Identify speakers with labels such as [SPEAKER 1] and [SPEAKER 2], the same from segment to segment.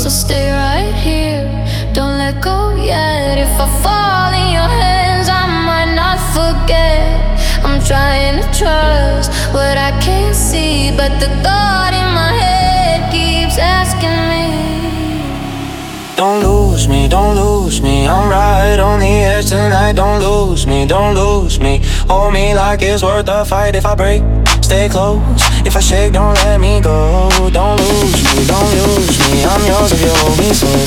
[SPEAKER 1] So stay right here, don't let go yet. If I fall in your hands, I might not forget. I'm trying to trust what I can't see, but the thought in my head keeps asking me.
[SPEAKER 2] Don't lose me, don't lose me. I'm right on the edge tonight. Don't lose me, don't lose me. Hold me like it's worth the fight. If I break, stay close. If I shake, don't let me go. Don't lose me, don't lose me. I'm yours if you hold me so.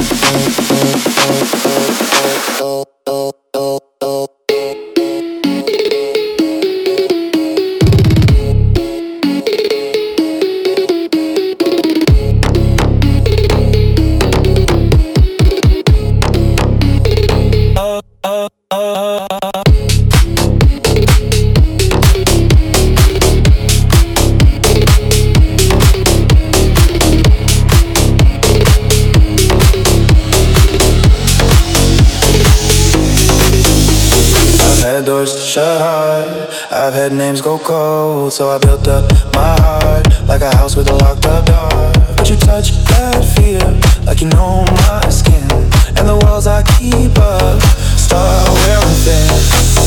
[SPEAKER 2] Doors shut hard, I've had names go cold, so I built up my heart like a house with a locked up door. But you touch that fear like you know my skin, and the walls I keep up start wearing thin.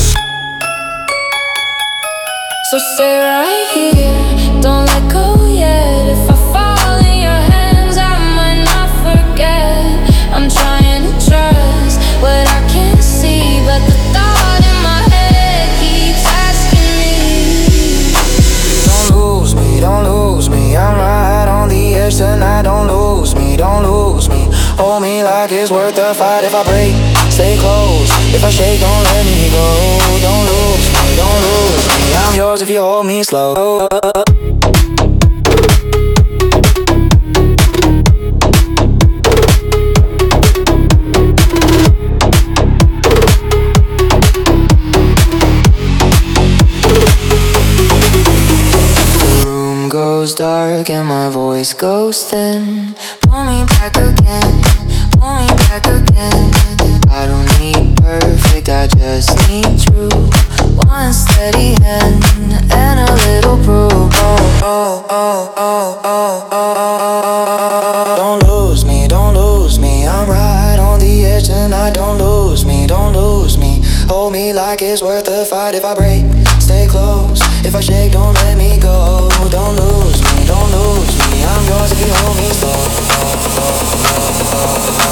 [SPEAKER 1] So stay right here, don't let go yet. If I fall in your hands, I might not forget. I'm trying to trust what I can't see, but the thought in my head keeps asking me.
[SPEAKER 2] Don't lose me, don't lose me. I'm right on the edge tonight. Don't lose me, don't lose me. Hold me like it's worth the fight. If I break, stay close. If I shake, don't let me go. Don't lose me, don't lose me. I'm yours if you hold me slow. Goes dark and my voice goes thin. Pull me back again, pull me back again. I don't need perfect, I just need true. One steady hand and a little proof. Don't lose me, don't lose me. I'm right on the edge tonight. Don't lose me, don't lose me. Hold me like it's worth the fight. If I break, stay close. If I shake, don't let me go. Don't lose me, don't lose me. I'm yours if you hold me slow.